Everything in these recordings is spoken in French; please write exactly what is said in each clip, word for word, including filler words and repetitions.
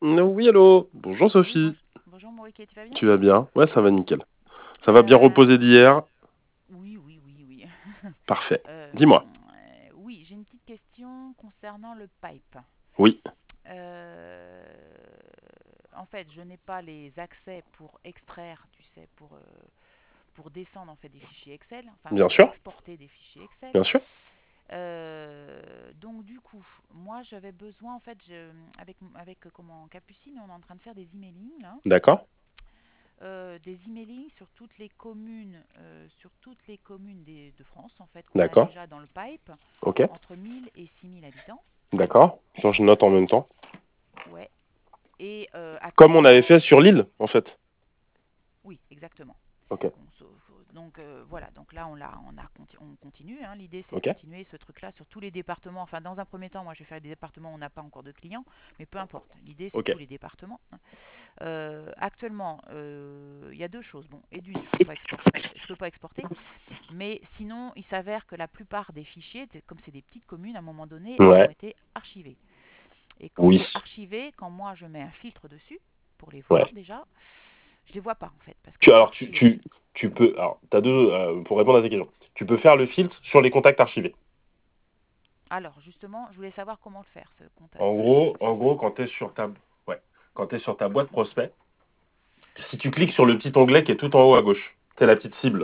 Oui, hello. Bonjour Oui, Sophie. bonjour, bonjour Maurice, tu vas bien? Tu vas bien? Ouais, ça va nickel. Ça va bien Euh, reposer d'hier? oui, oui, oui, oui. Parfait. Euh, Dis-moi. oui, j'ai une petite question concernant le pipe. Oui, Euh, en fait, je n'ai pas les accès pour extraire, tu sais, pour, euh, pour descendre en fait des fichiers Excel, enfin bien pour sûr, exporter des fichiers Excel. bien sûr. Euh, donc du coup, moi j'avais besoin en fait, je- avec avec euh, comment Capucine, on est en train de faire des emailing là. D'accord, Euh, des emailing sur toutes les communes, euh, sur toutes les communes des- de France en fait qu'on a d'accord. déjà dans le pipe, Ok, entre mille et six mille habitants. d'accord. Attends, je note en même temps. Ouais. Et euh, Comme on avait actuellement, fait sur l'île, en fait. oui, exactement. Ok, Bon, sauf- donc euh, voilà, donc là on, l'a, on, a, conti- on continue, hein. L'idée c'est de ok. continuer ce truc-là sur tous les départements. Enfin, dans un premier temps, moi je vais faire des départements où on n'a pas encore de clients, mais peu importe. L'idée c'est Ok. tous les départements, hein. Euh, actuellement, euh, il y a deux choses. Bon, et d'une, je peux pas exporter, je peux pas exporter. Mais sinon, il s'avère que la plupart des fichiers, comme c'est des petites communes, à un moment donné, elles ont Ouais, été archivées. Et quand oui, c'est archivé, quand moi je mets un filtre dessus, pour les voir ouais. déjà, je les vois pas en fait, parce que Tu, c'est alors, tu, archivé. tu, tu peux. Alors, t'as deux. Euh, pour répondre à tes questions. Tu peux faire le filtre sur les contacts archivés. Alors justement, je voulais savoir comment le faire, ce En contact, ce, gros, ce en filtre. gros, quand tu es sur ta. Ouais. Quand tu sur ta boîte prospect, si tu cliques sur le petit onglet qui est tout en haut à gauche, c'est la petite cible.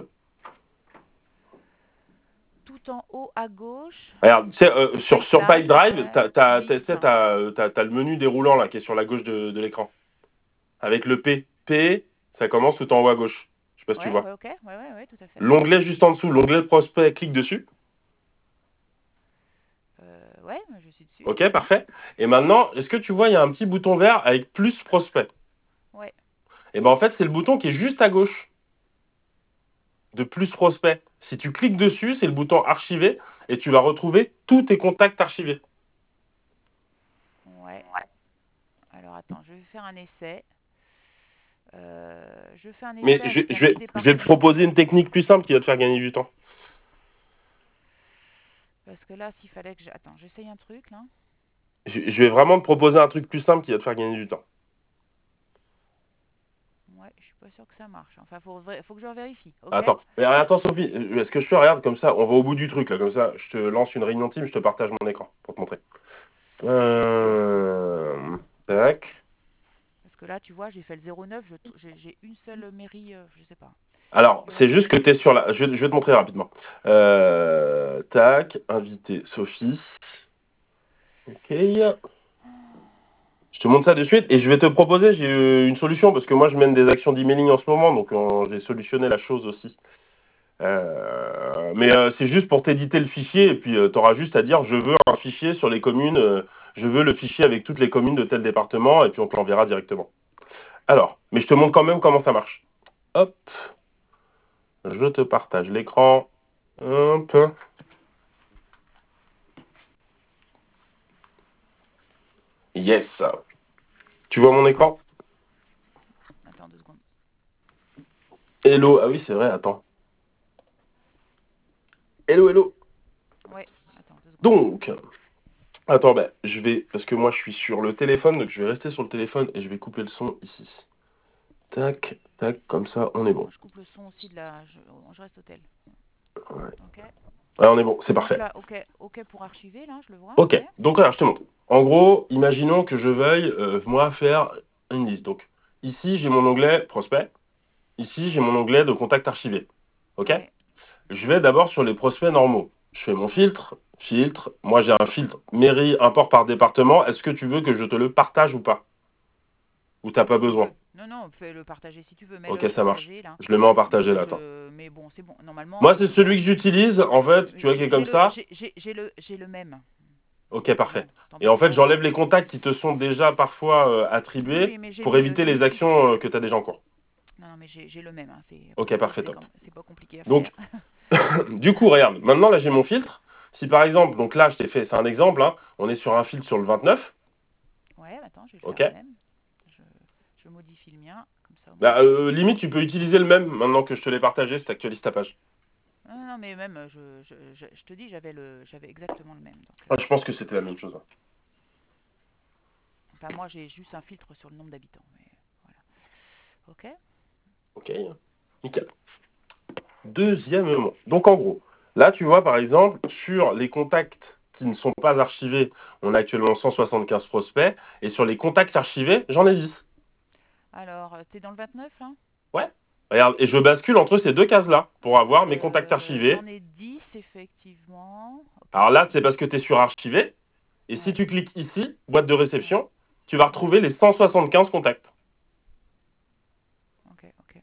Tout en haut à gauche, Regarde, tu sais, euh, sur, sur là, Pipedrive, ouais, t'as, t'as, t'as, liste. t'as, t'as, t'as- t'as le menu déroulant là qui est sur la gauche de, de l'écran. Avec le P. P, ça commence tout en haut à gauche. Je sais pas si tu Ouais, vois. ouais, ok, ouais, ouais, ouais, tout à fait. L'onglet juste en dessous, l'onglet prospect, clique dessus. Euh, ouais, je suis dessus. Ok, parfait. Et maintenant, est-ce que tu vois, il y a un petit bouton vert avec plus prospect. Ouais, Et ben en fait, c'est le bouton qui est juste à gauche de plus prospect. Si tu cliques dessus, c'est le bouton archiver et tu vas retrouver tous tes contacts archivés. ouais. Alors attends, je vais faire un essai. Euh, je fais un Mais essai je, avec un je petit vais, je vais te département. proposer une technique plus simple qui va te faire gagner du temps. Parce que là, s'il fallait que je... Attends, j'essaye un truc là. Je, je vais vraiment te proposer un truc plus simple qui va te faire gagner du temps. Ouais, je suis pas sûr que ça marche. Enfin, faut, faut que je vérifie, ok? Attends, mais attends Sophie, est-ce que je fais, regarde, comme ça, on va au bout du truc, là, comme ça, je te lance une réunion team, je te partage mon écran pour te montrer. Euh... Tac. Parce que là, tu vois, j'ai fait le zéro neuf, j'ai une seule mairie, euh, je sais pas. Alors, Je vais c'est refaire juste un que tu es essai. sur la... Je vais, je vais te montrer rapidement. Euh... Tac, inviter Sophie. Ok. Je te montre ça de suite et je vais te proposer, j'ai eu une solution parce que moi je mène des actions d'emailing en ce moment, donc euh, j'ai solutionné la chose aussi. Euh, mais euh, c'est juste pour t'éditer le fichier et puis tu auras juste à dire je veux un fichier sur les communes, euh, je veux le fichier avec toutes les communes de tel département et puis on te l'enverra directement. Alors, mais je te montre quand même comment ça marche. Hop, je te partage l'écran. Hop. Yes. Tu vois mon écran? Attends deux secondes. Hello. Ah oui, c'est vrai, attends. Hello, hello. Ouais, attends deux secondes. Donc, attends, ben, je vais, parce que moi je suis sur le téléphone, donc je vais rester sur le téléphone et je vais couper le son ici. Tac, tac, comme ça, on est Moi, bon. je coupe le son aussi de la. Je, je reste au tel. Ouais. Ok. Ouais, on est bon, c'est Donc parfait. là, ok, ok pour archiver, là, je le vois, Ok, ok. donc là, je te montre. En gros, imaginons que je veuille, euh, moi, faire une liste. Donc, ici, j'ai mon onglet prospect. Ici, j'ai Ouais, mon onglet de contact archivé. Ok? ouais, Je vais d'abord sur les prospects normaux. Je fais mon ouais. filtre, filtre. Moi, j'ai un filtre mairie, import par département. Est-ce que tu veux que je te le partage ou pas? Ou t'as Si pas tu besoin? veux. Non, non, fais le partager si tu veux. Mets-le Ok, en ça marche. partager, là. Je le mets en Mais partagé là, attends. je. Mais bon, c'est bon. Normalement, Moi, c'est euh, voilà. celui que j'utilise, en fait, tu vois, qui est J'ai j'ai comme le, ça. j'ai j'ai- j'ai le, j'ai le même. Ok, Mais parfait. bon, Et en t'embête fait, pas. j'enlève les contacts qui te sont déjà parfois euh, Oui, attribués oui, mais j'ai pour mis le, éviter j'ai les mis. actions euh, que tu as déjà en cours. Non, non, mais j'ai j'ai le même, hein. C'est, pour Ok, le coup, parfait, c'est top. comme, c'est pas compliqué à Donc, faire. du coup, regarde, maintenant là, j'ai mon filtre. Si par exemple, donc là, je t'ai fait, c'est un exemple, hein, on est sur un filtre sur le vingt-neuf. Ouais, attends, je vais le faire Ok. le même. Je, je modifie le mien, comme ça au moins Bah, c'est euh, fait. limite, tu peux utiliser le même maintenant que je te l'ai partagé si tu actualises ta page. Non, non, non, mais même, euh, je, je, je, je te dis, j'avais le, j'avais exactement le même. Donc, Ah, euh, je pense que c'était la même chose, hein. Enfin, moi, j'ai juste un filtre sur le nombre d'habitants. Mais voilà. Ok. Ok, nickel. Deuxièmement, donc en gros, là tu vois par exemple, sur les contacts qui ne sont pas archivés, on a actuellement cent soixante-quinze prospects, et sur les contacts archivés, j'en ai dix. Alors, euh, t'es dans le vingt-neuf là? Ouais. Regarde, et je bascule entre ces deux cases-là pour avoir mes contacts Euh, archivés. j'en ai dix effectivement. Ok. Alors là, c'est parce que tu es sur archivé, et si Ouais, tu cliques ici, boîte de ouais, réception, tu vas ouais. retrouver les cent soixante-quinze contacts. Ok, ok.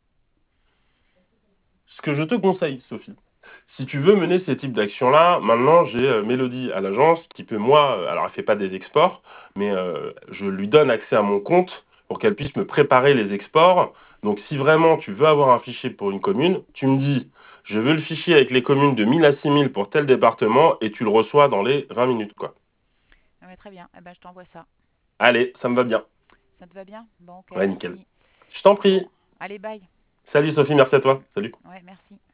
Ce que je te conseille, Sophie, si tu veux mener ces types d'actions-là, maintenant j'ai euh, Mélodie à l'agence qui peut, moi, euh, alors elle fait pas des exports, mais euh, je lui donne accès à mon compte pour qu'elle puisse me préparer les exports. Donc si vraiment tu veux avoir un fichier pour une commune, tu me dis, je veux le fichier avec les communes de mille à six mille pour tel département et tu le reçois dans les vingt minutes, quoi. Ah, mais très bien. Eh ben, je t'envoie ça. Allez, ça me va bien. Ça te va bien? Bon, ok, Ouais, nickel. merci. Je t'en Bon, prie. allez, bye. Salut Sophie, merci à toi. Salut. Ouais, merci.